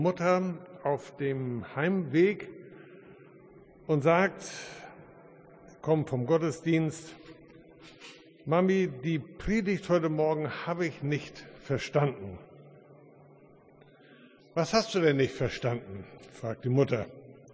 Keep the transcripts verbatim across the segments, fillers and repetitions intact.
Mutter auf dem Heimweg und sagt, kommt vom Gottesdienst: Mami, die Predigt heute Morgen habe ich nicht verstanden. Was hast du denn nicht verstanden? Fragt die Mutter.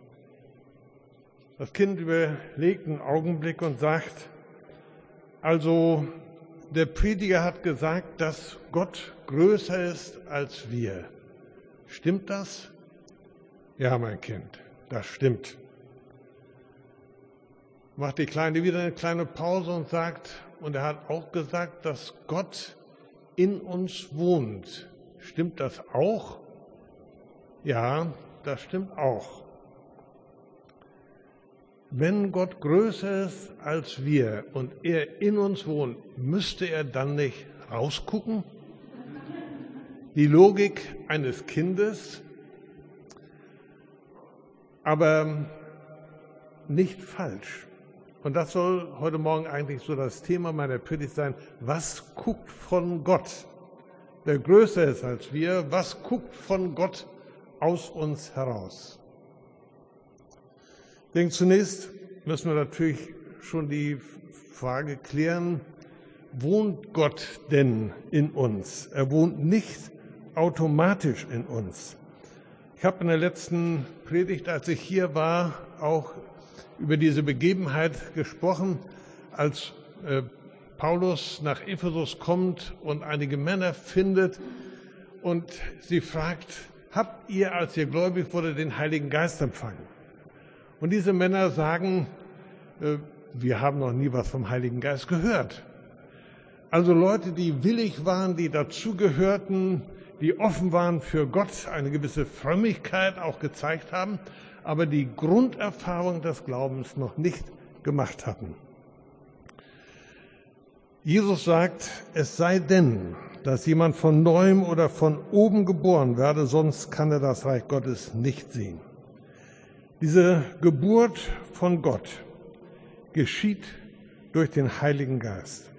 Das Kind überlegt einen Augenblick und sagt, also der Prediger hat gesagt, dass Gott größer ist als wir. Stimmt das? Ja, mein Kind, das stimmt. Macht die Kleine wieder eine kleine Pause und sagt, und er hat auch gesagt, dass Gott in uns wohnt. Stimmt das auch? Ja, das stimmt auch. Wenn Gott größer ist als wir und er in uns wohnt, müsste er dann nicht rausgucken? Die Logik eines Kindes, aber nicht falsch. Und das soll heute Morgen eigentlich so das Thema meiner Predigt sein. Was guckt von Gott, der größer ist als wir, was guckt von Gott aus uns heraus? Ich denke, zunächst müssen wir natürlich schon die Frage klären, wohnt Gott denn in uns? Er wohnt nicht automatisch in uns. Ich habe in der letzten Predigt, als ich hier war, auch über diese Begebenheit gesprochen, als äh, Paulus nach Ephesus kommt und einige Männer findet und sie fragt, habt ihr, als ihr gläubig wurde, den Heiligen Geist empfangen? Und diese Männer sagen, äh, wir haben noch nie was vom Heiligen Geist gehört. Also Leute, die willig waren, die dazugehörten, die offen waren für Gott, eine gewisse Frömmigkeit auch gezeigt haben, aber die Grunderfahrung des Glaubens noch nicht gemacht hatten. Jesus sagt, es sei denn, dass jemand von neuem oder von oben geboren werde, sonst kann er das Reich Gottes nicht sehen. Diese Geburt von Gott geschieht durch den Heiligen Geist.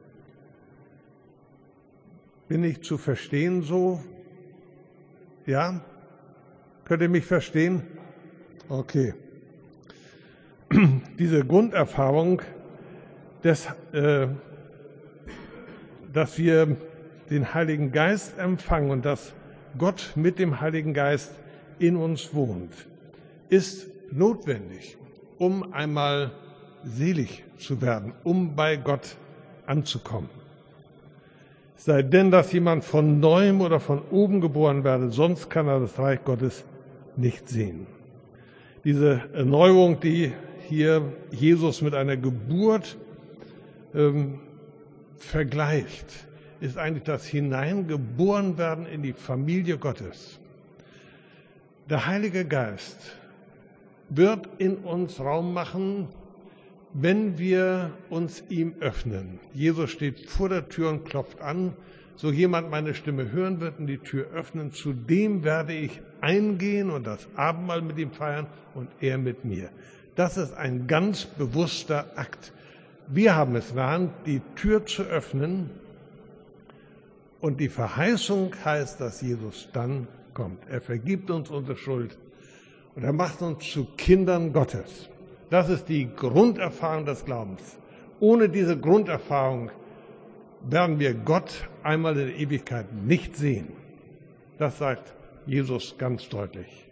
Bin ich zu verstehen so? Ja? Könnt ihr mich verstehen? Okay. Diese Grunderfahrung, des, äh, dass wir den Heiligen Geist empfangen und dass Gott mit dem Heiligen Geist in uns wohnt, ist notwendig, um einmal selig zu werden, um bei Gott anzukommen. Sei denn, dass jemand von neuem oder von oben geboren werde, sonst kann er das Reich Gottes nicht sehen. Diese Erneuerung, die hier Jesus mit einer Geburt ähm, vergleicht, ist eigentlich das Hineingeborenwerden in die Familie Gottes. Der Heilige Geist wird in uns Raum machen, wenn wir uns ihm öffnen. Jesus steht vor der Tür und klopft an. So jemand meine Stimme hören wird und die Tür öffnen, zu dem werde ich eingehen und das Abendmahl mit ihm feiern und er mit mir. Das ist ein ganz bewusster Akt. Wir haben es in der Hand, die Tür zu öffnen, und die Verheißung heißt, dass Jesus dann kommt. Er vergibt uns unsere Schuld und er macht uns zu Kindern Gottes. Das ist die Grunderfahrung des Glaubens. Ohne diese Grunderfahrung werden wir Gott einmal in der Ewigkeit nicht sehen. Das sagt Jesus ganz deutlich.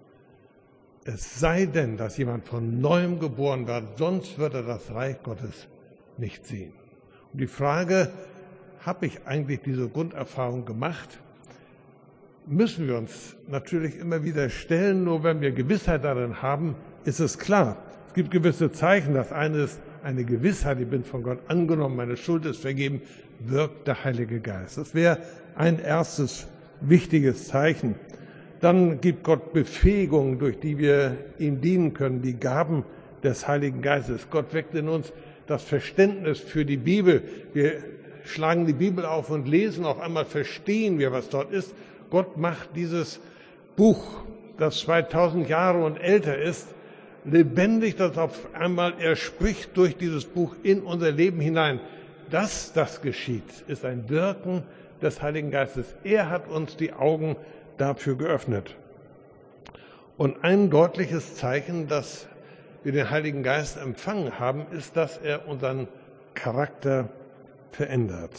Es sei denn, dass jemand von neuem geboren wird, sonst wird er das Reich Gottes nicht sehen. Und die Frage, habe ich eigentlich diese Grunderfahrung gemacht? Müssen wir uns natürlich immer wieder stellen, nur wenn wir Gewissheit darin haben, ist es klar. Es gibt gewisse Zeichen. Das eine ist eine Gewissheit, ich bin von Gott angenommen, meine Schuld ist vergeben, wirkt der Heilige Geist. Das wäre ein erstes wichtiges Zeichen. Dann gibt Gott Befähigungen, durch die wir ihm dienen können, die Gaben des Heiligen Geistes. Gott weckt in uns das Verständnis für die Bibel. Wir schlagen die Bibel auf und lesen, auf einmal verstehen wir, was dort ist. Gott macht dieses Buch, das zweitausend Jahre und älter ist, lebendig, dass auf einmal er spricht durch dieses Buch in unser Leben hinein. Dass das geschieht, ist ein Wirken des Heiligen Geistes. Er hat uns die Augen dafür geöffnet. Und ein deutliches Zeichen, dass wir den Heiligen Geist empfangen haben, ist, dass er unseren Charakter verändert.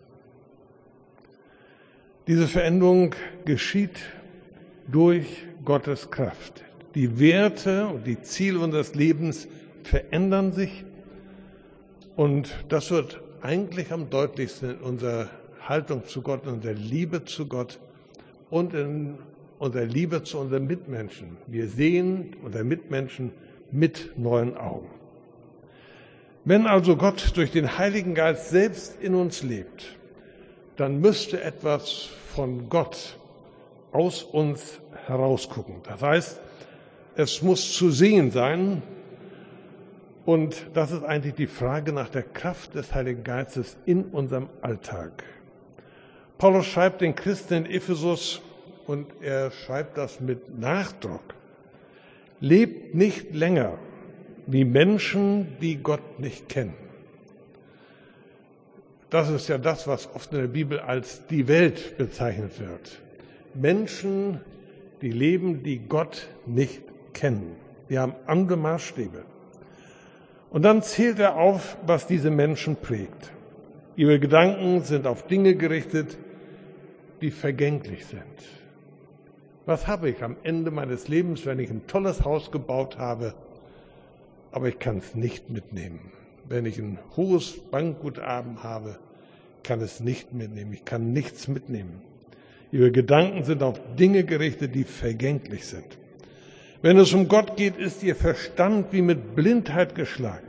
Diese Veränderung geschieht durch Gottes Kraft. Die Werte und die Ziele unseres Lebens verändern sich und das wird eigentlich am deutlichsten in unserer Haltung zu Gott, in unserer Liebe zu Gott und in unserer Liebe zu unseren Mitmenschen. Wir sehen unsere Mitmenschen mit neuen Augen. Wenn also Gott durch den Heiligen Geist selbst in uns lebt, dann müsste etwas von Gott aus uns herausgucken. Das heißt, es muss zu sehen sein, und das ist eigentlich die Frage nach der Kraft des Heiligen Geistes in unserem Alltag. Paulus schreibt den Christen in Ephesus, und er schreibt das mit Nachdruck: Lebt nicht länger wie Menschen, die Gott nicht kennen. Das ist ja das, was oft in der Bibel als die Welt bezeichnet wird. Menschen, die leben, die Gott nicht kennen. Wir haben andere Maßstäbe. Und dann zählt er auf, was diese Menschen prägt. Ihre Gedanken sind auf Dinge gerichtet, die vergänglich sind. Was habe ich am Ende meines Lebens, wenn ich ein tolles Haus gebaut habe, aber ich kann es nicht mitnehmen? Wenn ich ein hohes Bankguthaben habe, kann es nicht mitnehmen. Ich kann nichts mitnehmen. Ihre Gedanken sind auf Dinge gerichtet, die vergänglich sind. Wenn es um Gott geht, ist ihr Verstand wie mit Blindheit geschlagen.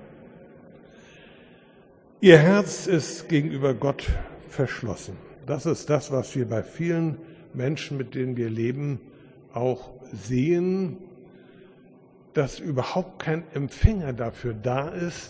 Ihr Herz ist gegenüber Gott verschlossen. Das ist das, was wir bei vielen Menschen, mit denen wir leben, auch sehen, dass überhaupt kein Empfänger dafür da ist.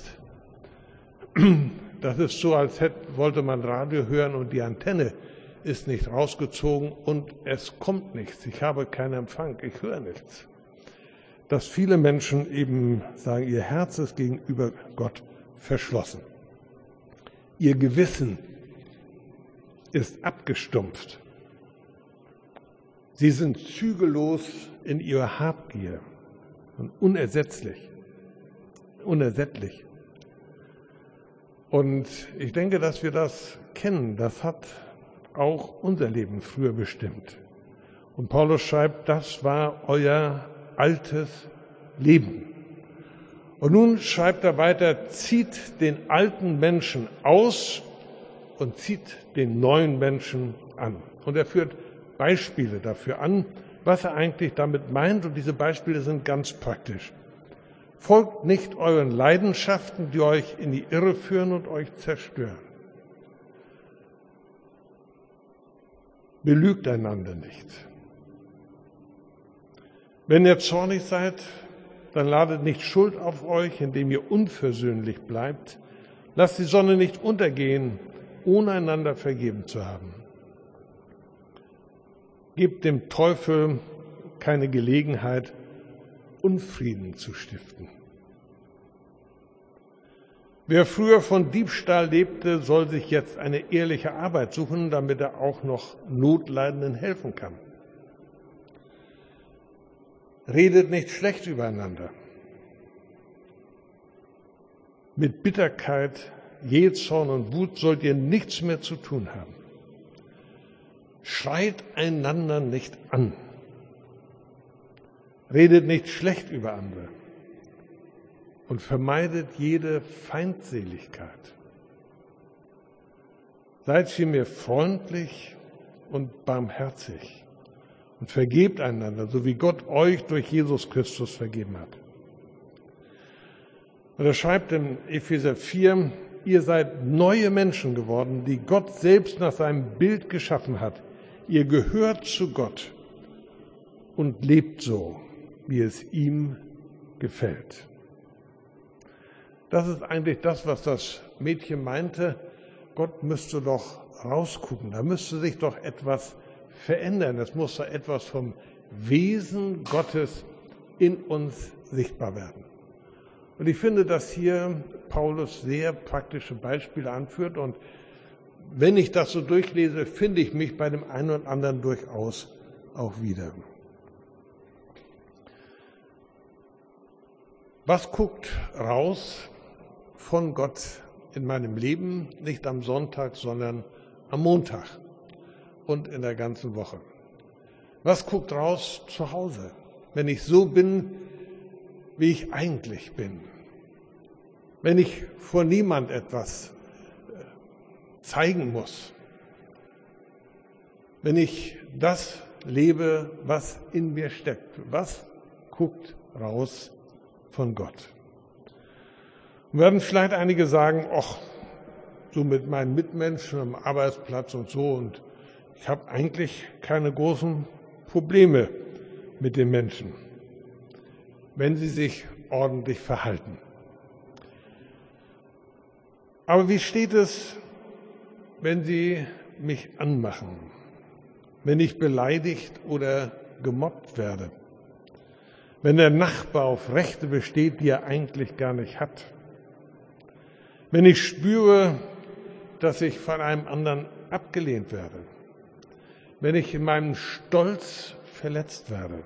Das ist so, als hätte, wollte man Radio hören und die Antenne ist nicht rausgezogen und es kommt nichts. Ich habe keinen Empfang, ich höre nichts. Dass viele Menschen eben sagen, ihr Herz ist gegenüber Gott verschlossen. Ihr Gewissen ist abgestumpft. Sie sind zügellos in ihrer Habgier und unersetzlich, unersättlich. Und ich denke, dass wir das kennen. Das hat auch unser Leben früher bestimmt. Und Paulus schreibt, das war euer altes Leben. Und nun schreibt er weiter, zieht den alten Menschen aus und zieht den neuen Menschen an. Und er führt Beispiele dafür an, was er eigentlich damit meint. Und diese Beispiele sind ganz praktisch. Folgt nicht euren Leidenschaften, die euch in die Irre führen und euch zerstören. Belügt einander nicht. Wenn ihr zornig seid, dann ladet nicht Schuld auf euch, indem ihr unversöhnlich bleibt. Lasst die Sonne nicht untergehen, ohne einander vergeben zu haben. Gebt dem Teufel keine Gelegenheit, Unfrieden zu stiften. Wer früher von Diebstahl lebte, soll sich jetzt eine ehrliche Arbeit suchen, damit er auch noch Notleidenden helfen kann. Redet nicht schlecht übereinander. Mit Bitterkeit, Jähzorn und Wut sollt ihr nichts mehr zu tun haben. Schreit einander nicht an. Redet nicht schlecht über andere und vermeidet jede Feindseligkeit. Seid vielmehr freundlich und barmherzig und vergebt einander, so wie Gott euch durch Jesus Christus vergeben hat. Und er schreibt in Epheser vier, ihr seid neue Menschen geworden, die Gott selbst nach seinem Bild geschaffen hat. Ihr gehört zu Gott und lebt so, wie es ihm gefällt. Das ist eigentlich das, was das Mädchen meinte. Gott müsste doch rausgucken, da müsste sich doch etwas verändern. Es muss doch etwas vom Wesen Gottes in uns sichtbar werden. Und ich finde, dass hier Paulus sehr praktische Beispiele anführt. Und wenn ich das so durchlese, finde ich mich bei dem einen oder anderen durchaus auch wieder. Was guckt raus von Gott in meinem Leben, nicht am Sonntag, sondern am Montag und in der ganzen Woche? Was guckt raus zu Hause, wenn ich so bin, wie ich eigentlich bin? Wenn ich vor niemand etwas zeigen muss? Wenn ich das lebe, was in mir steckt? Was guckt raus von Gott? Und werden vielleicht einige sagen, ach, so mit meinen Mitmenschen am Arbeitsplatz und so, und ich habe eigentlich keine großen Probleme mit den Menschen, wenn sie sich ordentlich verhalten. Aber wie steht es, wenn sie mich anmachen, wenn ich beleidigt oder gemobbt werde, wenn der Nachbar auf Rechte besteht, die er eigentlich gar nicht hat, wenn ich spüre, dass ich von einem anderen abgelehnt werde, wenn ich in meinem Stolz verletzt werde?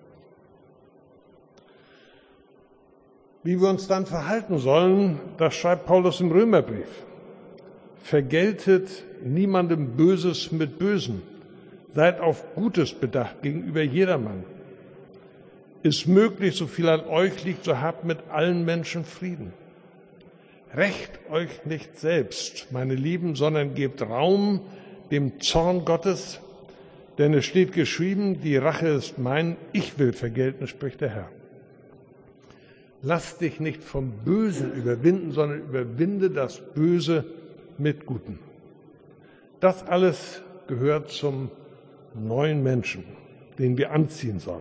Wie wir uns dann verhalten sollen, das schreibt Paulus im Römerbrief. Vergeltet niemandem Böses mit Bösen. Seid auf Gutes bedacht gegenüber jedermann. Ist möglich, so viel an euch liegt, so habt mit allen Menschen Frieden. Rächt euch nicht selbst, meine Lieben, sondern gebt Raum dem Zorn Gottes, denn es steht geschrieben, die Rache ist mein, ich will vergelten, spricht der Herr. Lass dich nicht vom Bösen überwinden, sondern überwinde das Böse mit Guten. Das alles gehört zum neuen Menschen, den wir anziehen sollen.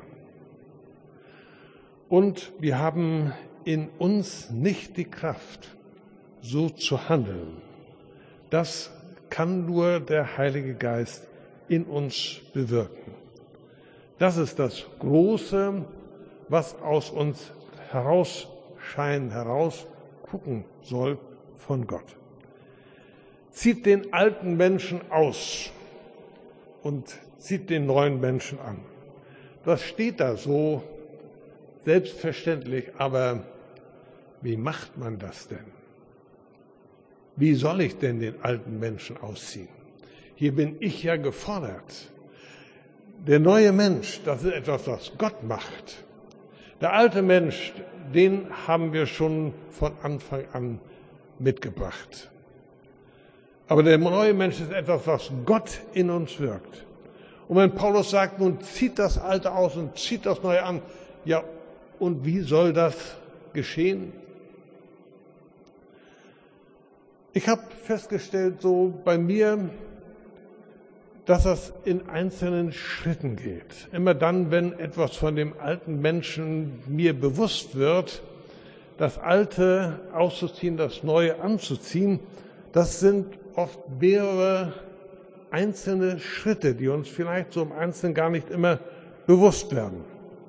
Und wir haben in uns nicht die Kraft, so zu handeln. Das kann nur der Heilige Geist in uns bewirken. Das ist das Große, was aus uns herausscheinen, herausgucken soll von Gott. Zieht den alten Menschen aus und zieht den neuen Menschen an. Das steht da so selbstverständlich, aber wie macht man das denn? Wie soll ich denn den alten Menschen ausziehen? Hier bin ich ja gefordert. Der neue Mensch, das ist etwas, was Gott macht. Der alte Mensch, den haben wir schon von Anfang an mitgebracht. Aber der neue Mensch ist etwas, was Gott in uns wirkt. Und wenn Paulus sagt, nun zieht das Alte aus und zieht das Neue an, ja, und wie soll das geschehen? Ich habe festgestellt, so bei mir, dass das in einzelnen Schritten geht. Immer dann, wenn etwas von dem alten Menschen mir bewusst wird, das Alte auszuziehen, das Neue anzuziehen, das sind oft mehrere einzelne Schritte, die uns vielleicht so im Einzelnen gar nicht immer bewusst werden.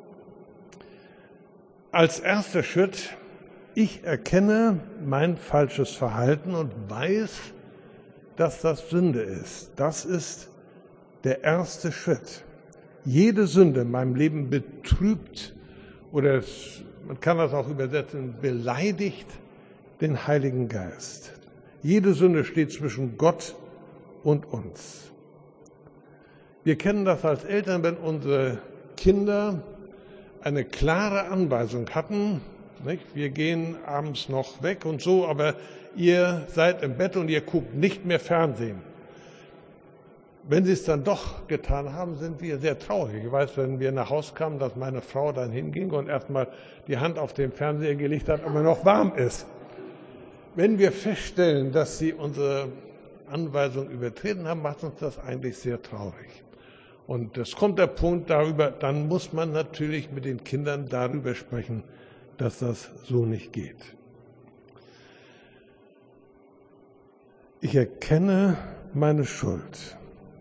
Als erster Schritt, ich erkenne mein falsches Verhalten und weiß, dass das Sünde ist. Das ist der erste Schritt. Jede Sünde in meinem Leben betrübt oder es, man kann das auch übersetzen, beleidigt den Heiligen Geist. Jede Sünde steht zwischen Gott und uns. Wir kennen das als Eltern, wenn unsere Kinder eine klare Anweisung hatten, nicht? Wir gehen abends noch weg und so, aber ihr seid im Bett und ihr guckt nicht mehr Fernsehen. Wenn sie es dann doch getan haben, sind wir sehr traurig. Ich weiß, wenn wir nach Hause kamen, dass meine Frau dann hinging und erstmal die Hand auf den Fernseher gelegt hat, aber noch warm ist. Wenn wir feststellen, dass sie unsere Anweisung übertreten haben, macht uns das eigentlich sehr traurig. Und es kommt der Punkt darüber, dann muss man natürlich mit den Kindern darüber sprechen, dass das so nicht geht. Ich erkenne meine Schuld.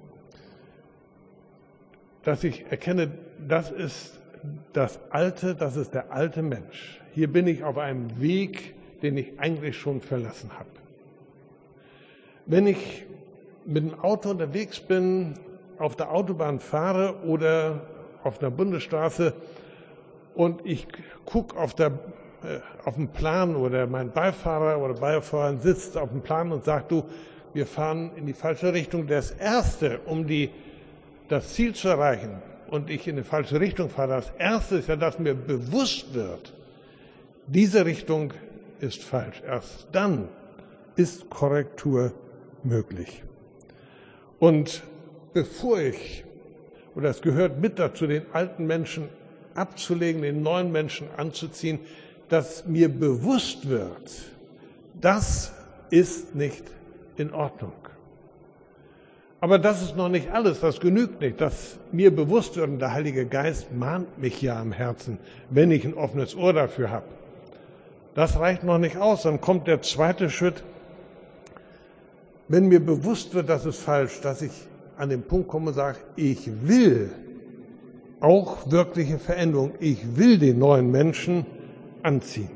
Dass ich erkenne, das ist das Alte, das ist der alte Mensch. Hier bin ich auf einem Weg, den ich eigentlich schon verlassen habe. Wenn ich mit dem Auto unterwegs bin, auf der Autobahn fahre oder auf der Bundesstraße und ich gucke auf der auf dem Plan oder mein Beifahrer oder Beifahrer sitzt auf dem Plan und sagt, du, wir fahren in die falsche Richtung. Das Erste, um die, das Ziel zu erreichen und ich in die falsche Richtung fahre, das Erste ist ja, dass mir bewusst wird, diese Richtung ist falsch. Erst dann ist Korrektur möglich. Und bevor ich, oder es gehört mit dazu, den alten Menschen abzulegen, den neuen Menschen anzuziehen, dass mir bewusst wird, das ist nicht in Ordnung. Aber das ist noch nicht alles, das genügt nicht, dass mir bewusst wird, und der Heilige Geist mahnt mich ja am Herzen, wenn ich ein offenes Ohr dafür habe. Das reicht noch nicht aus, dann kommt der zweite Schritt. Wenn mir bewusst wird, das ist falsch, dass ich an den Punkt komme und sage, ich will auch wirkliche Veränderung, ich will den neuen Menschen anziehen.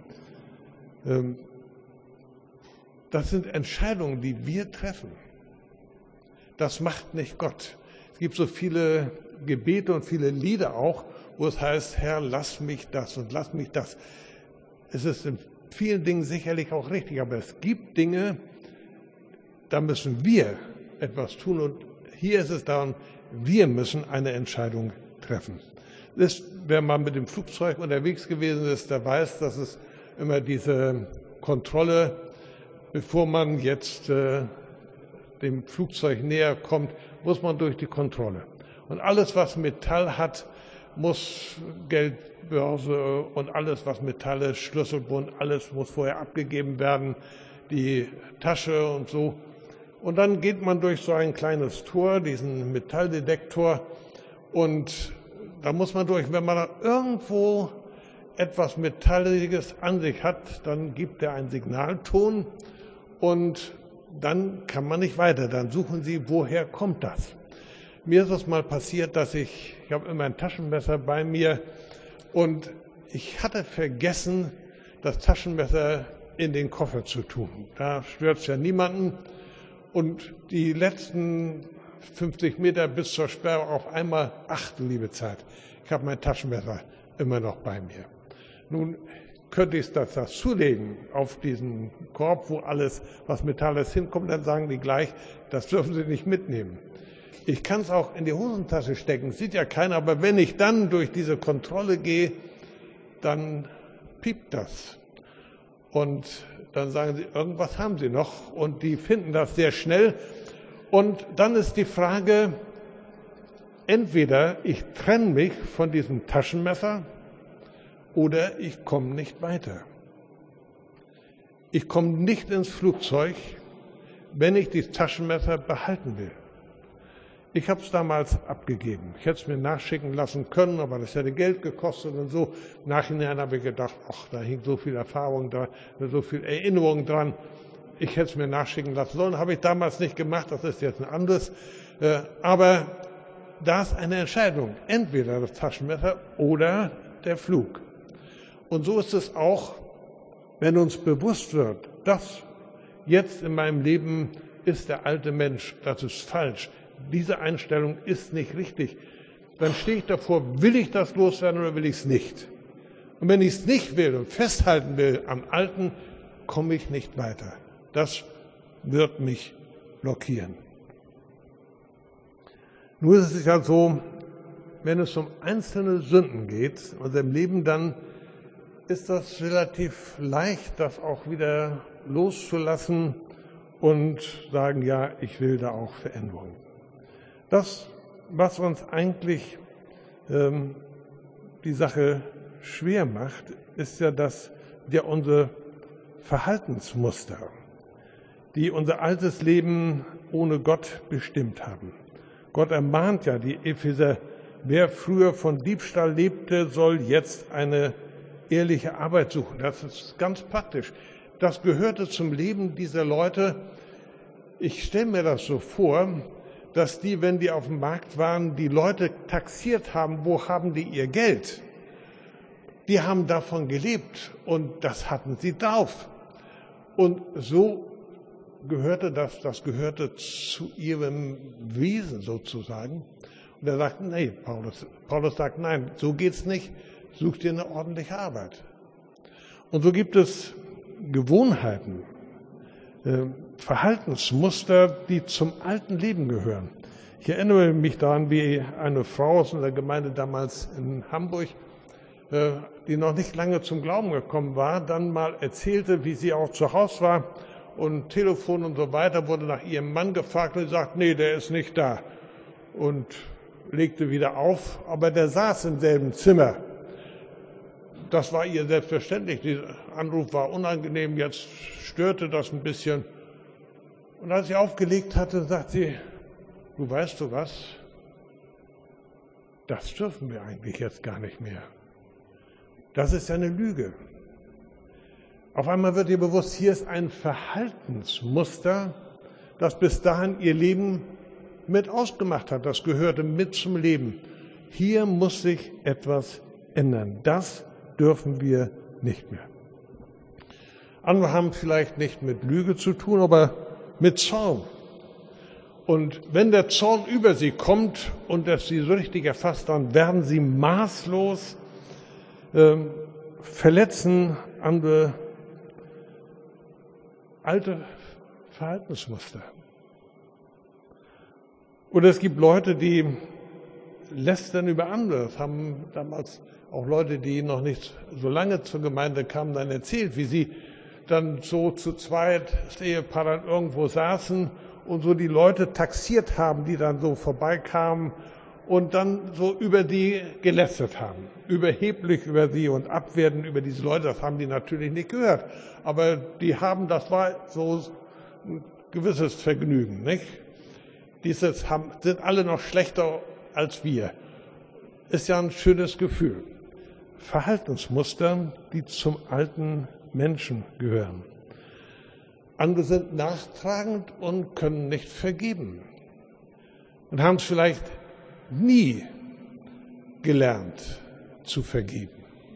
Das sind Entscheidungen, die wir treffen. Das macht nicht Gott. Es gibt so viele Gebete und viele Lieder auch, wo es heißt, Herr, lass mich das und lass mich das. Es ist in vielen Dingen sicherlich auch richtig, aber es gibt Dinge, da müssen wir etwas tun und hier ist es darum, wir müssen eine Entscheidung treffen. Das, wer mal mit dem Flugzeug unterwegs gewesen ist, der weiß, dass es immer diese Kontrolle, bevor man jetzt äh, dem Flugzeug näher kommt, muss man durch die Kontrolle. Und alles, was Metall hat, muss Geldbörse und alles, was Metall ist, Schlüsselbund, alles muss vorher abgegeben werden, die Tasche und so. Und dann geht man durch so ein kleines Tor, diesen Metalldetektor, und da muss man durch. Wenn man irgendwo etwas Metalliges an sich hat, dann gibt er einen Signalton und dann kann man nicht weiter. Dann suchen Sie, woher kommt das? Mir ist es mal passiert, dass ich, ich habe immer ein Taschenmesser bei mir und ich hatte vergessen, das Taschenmesser in den Koffer zu tun. Da stört es ja niemanden. Und die letzten fünfzig Meter bis zur Sperre auf einmal, ach du liebe Zeit, ich habe mein Taschenmesser immer noch bei mir. Nun könnte ich das dazulegen auf diesen Korb, wo alles, was Metall ist, hinkommt, dann sagen die gleich, das dürfen Sie nicht mitnehmen. Ich kann es auch in die Hosentasche stecken, sieht ja keiner, aber wenn ich dann durch diese Kontrolle gehe, dann piept das. Und dann sagen sie, irgendwas haben sie noch und die finden das sehr schnell. Und dann ist die Frage, entweder ich trenne mich von diesem Taschenmesser oder ich komme nicht weiter. Ich komme nicht ins Flugzeug, wenn ich das Taschenmesser behalten will. Ich habe es damals abgegeben. Ich hätte es mir nachschicken lassen können, aber das hätte Geld gekostet und so. Nachhinein habe ich gedacht, ach, da hing so viel Erfahrung da, so viel Erinnerung dran. Ich hätte es mir nachschicken lassen sollen. Habe ich damals nicht gemacht, das ist jetzt ein anderes. Aber da ist eine Entscheidung. Entweder das Taschenmesser oder der Flug. Und so ist es auch, wenn uns bewusst wird, das jetzt in meinem Leben ist der alte Mensch, das ist falsch. Diese Einstellung ist nicht richtig. Dann stehe ich davor, will ich das loswerden oder will ich es nicht? Und wenn ich es nicht will und festhalten will am Alten, komme ich nicht weiter. Das wird mich blockieren. Nur ist es ja so, wenn es um einzelne Sünden geht in unserem Leben, dann ist das relativ leicht, das auch wieder loszulassen und sagen, ja, ich will da auch Veränderung. Das, was uns eigentlich ähm, die Sache schwer macht, ist ja, dass wir unsere Verhaltensmuster, die unser altes Leben ohne Gott bestimmt haben. Gott ermahnt ja die Epheser, wer früher von Diebstahl lebte, soll jetzt eine ehrliche Arbeit suchen. Das ist ganz praktisch. Das gehörte zum Leben dieser Leute. Ich stelle mir das so vor, dass die, wenn die auf dem Markt waren, die Leute taxiert haben, wo haben die ihr Geld? Die haben davon gelebt und das hatten sie drauf. Und so gehörte das, das gehörte zu ihrem Wesen sozusagen. Und er sagt, nee, Paulus, Paulus sagt, nein, so geht's nicht, such dir eine ordentliche Arbeit. Und so gibt es Gewohnheiten, äh, Verhaltensmuster, die zum alten Leben gehören. Ich erinnere mich daran, wie eine Frau aus unserer Gemeinde damals in Hamburg, äh, die noch nicht lange zum Glauben gekommen war, dann mal erzählte, wie sie auch zu Hause war und Telefon und so weiter, wurde nach ihrem Mann gefragt und sie sagt, nee, der ist nicht da. Und legte wieder auf, aber der saß im selben Zimmer. Das war ihr selbstverständlich. Dieser Anruf war unangenehm, jetzt störte das ein bisschen. Und als sie aufgelegt hatte, sagt sie, du weißt du was, das dürfen wir eigentlich jetzt gar nicht mehr. Das ist ja eine Lüge. Auf einmal wird ihr bewusst, hier ist ein Verhaltensmuster, das bis dahin ihr Leben mit ausgemacht hat. Das gehörte mit zum Leben. Hier muss sich etwas ändern. Das dürfen wir nicht mehr. Andere haben vielleicht nicht mit Lüge zu tun, aber mit Zorn. Und wenn der Zorn über sie kommt und es sie so richtig erfasst, dann werden sie maßlos äh, verletzen andere alte Verhaltensmuster. Oder es gibt Leute, die lästern über andere. Das haben damals auch Leute, die noch nicht so lange zur Gemeinde kamen, dann erzählt, wie sie dann so zu zweit, das Ehepaar dann irgendwo saßen und so die Leute taxiert haben, die dann so vorbeikamen und dann so über die gelästert haben. Überheblich über sie und abwertend über diese Leute, das haben die natürlich nicht gehört. Aber die haben, das war so ein gewisses Vergnügen, nicht? Dieses haben, sind alle noch schlechter als wir. Ist ja ein schönes Gefühl. Verhaltensmuster, die zum alten Menschen gehören. Andere sind nachtragend und können nicht vergeben und haben es vielleicht nie gelernt zu vergeben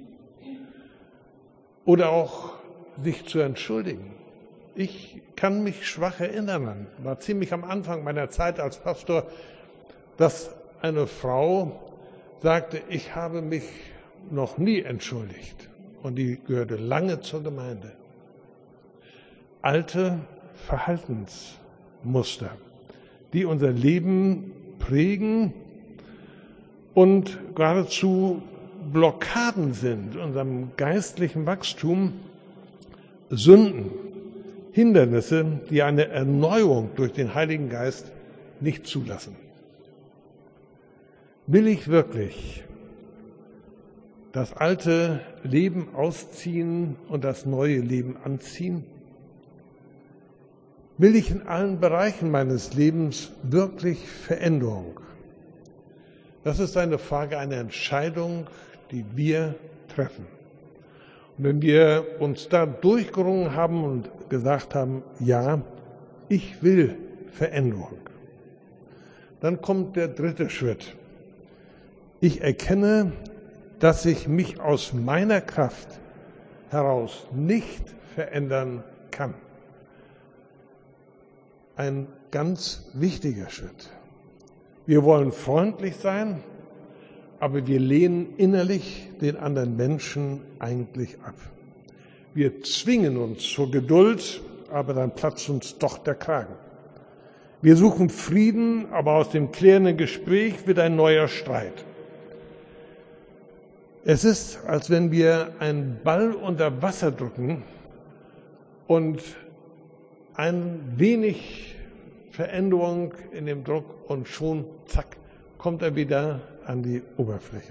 oder auch sich zu entschuldigen. Ich kann mich schwach erinnern, war ziemlich am Anfang meiner Zeit als Pastor, dass eine Frau sagte, ich habe mich noch nie entschuldigt. Und die gehörte lange zur Gemeinde. Alte Verhaltensmuster, die unser Leben prägen und geradezu Blockaden sind, unserem geistlichen Wachstum, Sünden, Hindernisse, die eine Erneuerung durch den Heiligen Geist nicht zulassen. Will ich wirklich das alte Leben ausziehen und das neue Leben anziehen? Will ich in allen Bereichen meines Lebens wirklich Veränderung? Das ist eine Frage, eine Entscheidung, die wir treffen. Und wenn wir uns da durchgerungen haben und gesagt haben, ja, ich will Veränderung, dann kommt der dritte Schritt. Ich erkenne, dass ich mich aus meiner Kraft heraus nicht verändern kann. Ein ganz wichtiger Schritt. Wir wollen freundlich sein, aber wir lehnen innerlich den anderen Menschen eigentlich ab. Wir zwingen uns zur Geduld, aber dann platzt uns doch der Kragen. Wir suchen Frieden, aber aus dem klärenden Gespräch wird ein neuer Streit. Es ist, als wenn wir einen Ball unter Wasser drücken und ein wenig Veränderung in dem Druck und schon, zack, kommt er wieder an die Oberfläche.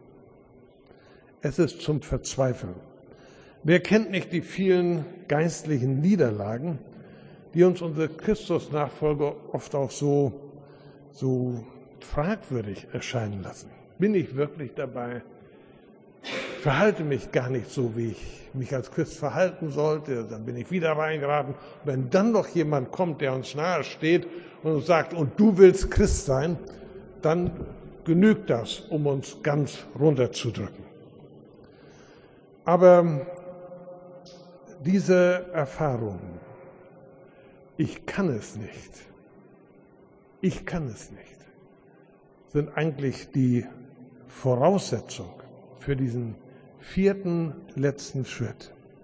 Es ist zum Verzweifeln. Wer kennt nicht die vielen geistlichen Niederlagen, die uns unsere Christusnachfolger oft auch so, so fragwürdig erscheinen lassen? Bin ich wirklich dabei? Verhalte mich gar nicht so, wie ich mich als Christ verhalten sollte, dann bin ich wieder reingeraten. Wenn dann noch jemand kommt, der uns nahe steht und uns sagt, und du willst Christ sein, dann genügt das, um uns ganz runterzudrücken. Aber diese Erfahrung, ich kann es nicht, ich kann es nicht, sind eigentlich die Voraussetzung für diesen vierten, letzten Schritt.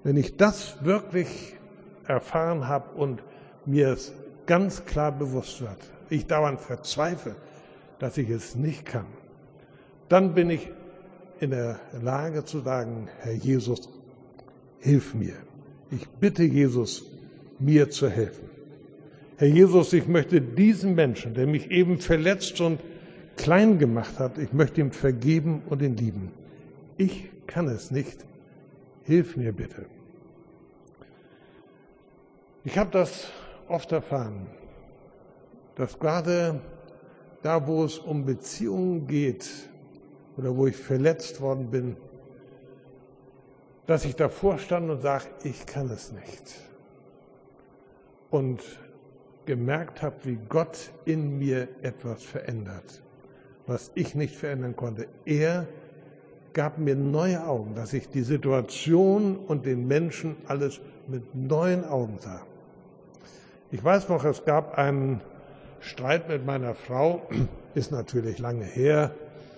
Wenn ich das wirklich erfahren habe und mir es ganz klar bewusst wird, ich dauernd verzweifle, dass ich es nicht kann, dann bin ich in der Lage zu sagen, Herr Jesus, hilf mir. Ich bitte Jesus, mir zu helfen. Herr Jesus, ich möchte diesen Menschen, der mich eben verletzt und klein gemacht hat, ich möchte ihm vergeben und ihn lieben. Ich kann es nicht. Hilf mir bitte. Ich habe das oft erfahren, dass gerade da, wo es um Beziehungen geht oder wo ich verletzt worden bin, dass ich davor stand und sage, ich kann es nicht. Und gemerkt habe, wie Gott in mir etwas verändert, was ich nicht verändern konnte. Er gab mir neue Augen, dass ich die Situation und den Menschen alles mit neuen Augen sah. Ich weiß noch, es gab einen Streit mit meiner Frau, ist natürlich lange her.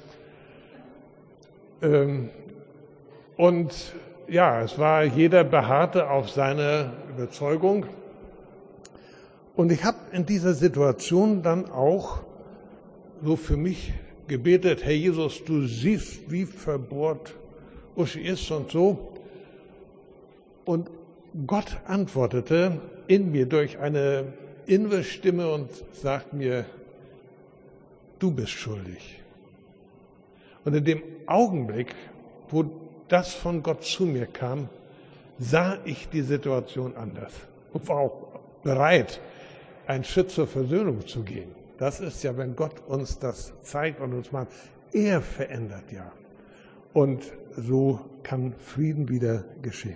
Und ja, es war, jeder beharrte auf seine Überzeugung. Und ich habe in dieser Situation dann auch so für mich gebetet, Herr Jesus, du siehst, wie verbohrt Uschi ist und so. Und Gott antwortete in mir durch eine innere Stimme und sagt mir, du bist schuldig. Und in dem Augenblick, wo das von Gott zu mir kam, sah ich die Situation anders und war auch bereit, einen Schritt zur Versöhnung zu gehen. Das ist ja, wenn Gott uns das zeigt und uns macht, er verändert ja. Und so kann Frieden wieder geschehen.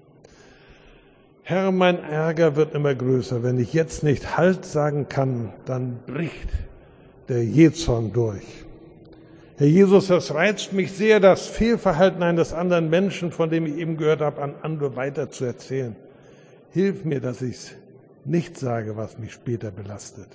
Herr, mein Ärger wird immer größer. Wenn ich jetzt nicht Halt sagen kann, dann bricht der Jähzorn durch. Herr Jesus, es reizt mich sehr, das Fehlverhalten eines anderen Menschen, von dem ich eben gehört habe, an andere weiter zu erzählen. Hilf mir, dass ich es nicht sage, was mich später belastet.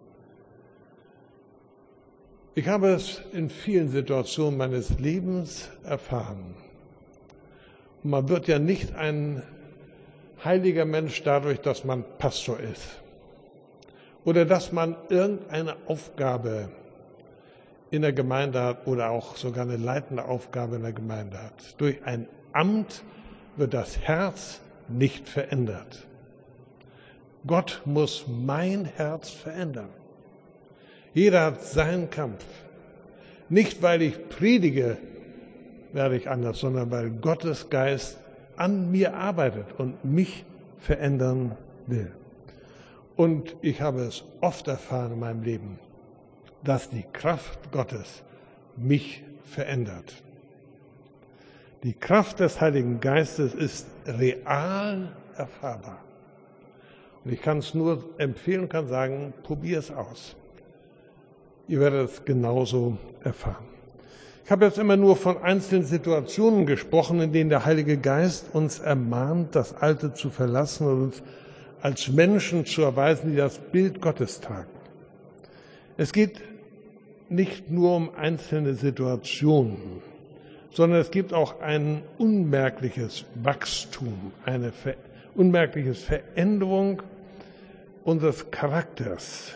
Ich habe es in vielen Situationen meines Lebens erfahren. Und man wird ja nicht ein heiliger Mensch dadurch, dass man Pastor ist oder dass man irgendeine Aufgabe in der Gemeinde hat oder auch sogar eine leitende Aufgabe in der Gemeinde hat. Durch ein Amt wird das Herz nicht verändert. Gott muss mein Herz verändern. Jeder hat seinen Kampf. Nicht, weil ich predige, werde ich anders, sondern weil Gottes Geist an mir arbeitet und mich verändern will. Und ich habe es oft erfahren in meinem Leben, dass die Kraft Gottes mich verändert. Die Kraft des Heiligen Geistes ist real erfahrbar. Und ich kann es nur empfehlen, kann sagen, probier es aus. Ihr werdet es genauso erfahren. Ich habe jetzt immer nur von einzelnen Situationen gesprochen, in denen der Heilige Geist uns ermahnt, das Alte zu verlassen und uns als Menschen zu erweisen, die das Bild Gottes tragen. Es geht nicht nur um einzelne Situationen, sondern es gibt auch ein unmerkliches Wachstum, eine ver- unmerkliche Veränderung unseres Charakters.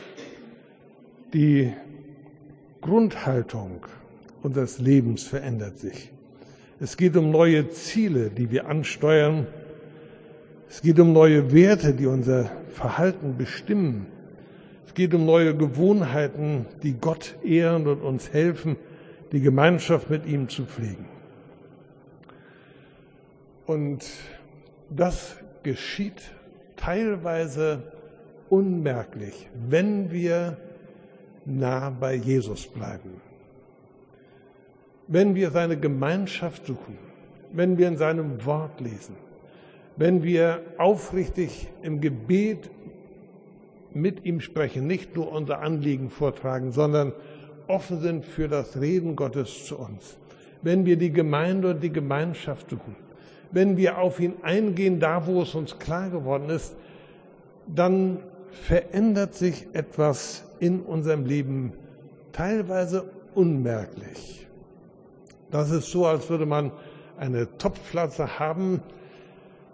Die Grundhaltung unseres Lebens verändert sich. Es geht um neue Ziele, die wir ansteuern. Es geht um neue Werte, die unser Verhalten bestimmen. Es geht um neue Gewohnheiten, die Gott ehren und uns helfen, die Gemeinschaft mit ihm zu pflegen. Und das geschieht teilweise unmerklich, wenn wir nah bei Jesus bleiben. Wenn wir seine Gemeinschaft suchen, wenn wir in seinem Wort lesen, wenn wir aufrichtig im Gebet mit ihm sprechen, nicht nur unser Anliegen vortragen, sondern offen sind für das Reden Gottes zu uns, wenn wir die Gemeinde und die Gemeinschaft suchen, wenn wir auf ihn eingehen, da wo es uns klar geworden ist, dann verändert sich etwas in unserem Leben, teilweise unmerklich. Das ist so, als würde man eine Topfpflanze haben,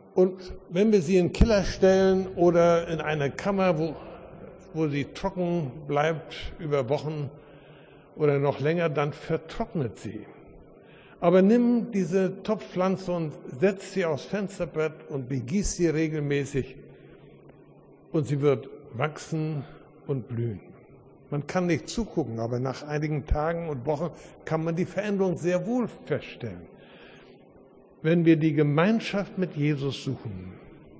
Und wenn wir sie in den Keller stellen oder in eine Kammer, wo, wo sie trocken bleibt über Wochen oder noch länger, dann vertrocknet sie. Aber nimm diese Topfpflanze und setz sie aufs Fensterbrett und begieß sie regelmäßig und sie wird wachsen und blühen. Man kann nicht zugucken, aber nach einigen Tagen und Wochen kann man die Veränderung sehr wohl feststellen. Wenn wir die Gemeinschaft mit Jesus suchen,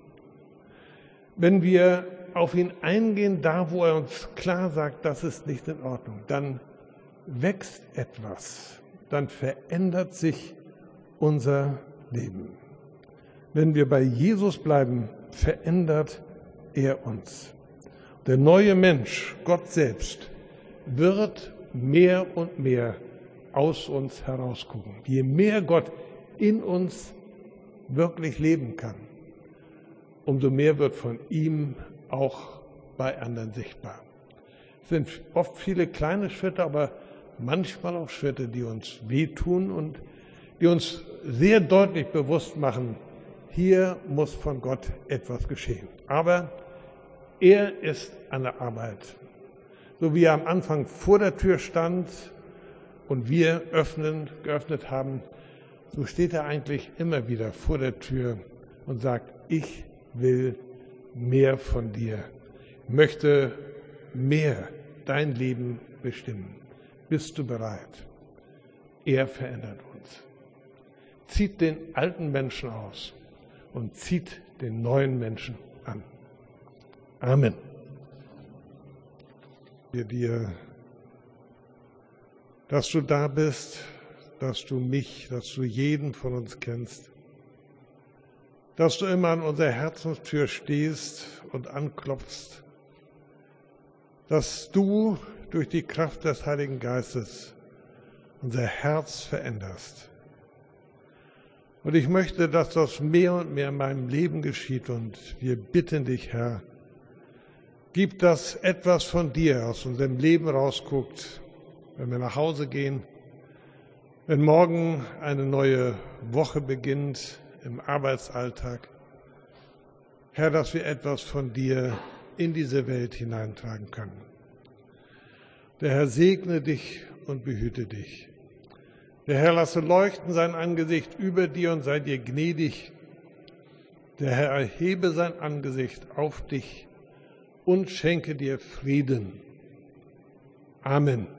wenn wir auf ihn eingehen, da wo er uns klar sagt, das ist nicht in Ordnung, dann wächst etwas, dann verändert sich unser Leben. Wenn wir bei Jesus bleiben, verändert er uns. Der neue Mensch, Gott selbst, wird mehr und mehr aus uns herausgucken. Je mehr Gott in uns wirklich leben kann, umso mehr wird von ihm auch bei anderen sichtbar. Es sind oft viele kleine Schritte, aber manchmal auch Schritte, die uns wehtun und die uns sehr deutlich bewusst machen, hier muss von Gott etwas geschehen. Aber er ist an der Arbeit. So wie er am Anfang vor der Tür stand und wir öffnen, geöffnet haben, so steht er eigentlich immer wieder vor der Tür und sagt, ich will mehr von dir, möchte mehr dein Leben bestimmen. Bist du bereit? Er verändert uns. Zieht den alten Menschen aus und zieht den neuen Menschen an. Amen. Wir dir, dass du da bist, dass du mich, dass du jeden von uns kennst, dass du immer an unserer Herzenstür stehst und anklopfst, dass du durch die Kraft des Heiligen Geistes unser Herz veränderst. Und ich möchte, dass das mehr und mehr in meinem Leben geschieht und wir bitten dich, Herr, gib, dass etwas von dir aus unserem Leben rausguckt, wenn wir nach Hause gehen, wenn morgen eine neue Woche beginnt im Arbeitsalltag. Herr, dass wir etwas von dir in diese Welt hineintragen können. Der Herr segne dich und behüte dich. Der Herr lasse leuchten sein Angesicht über dir und sei dir gnädig. Der Herr erhebe sein Angesicht auf dich und schenke dir Frieden. Amen.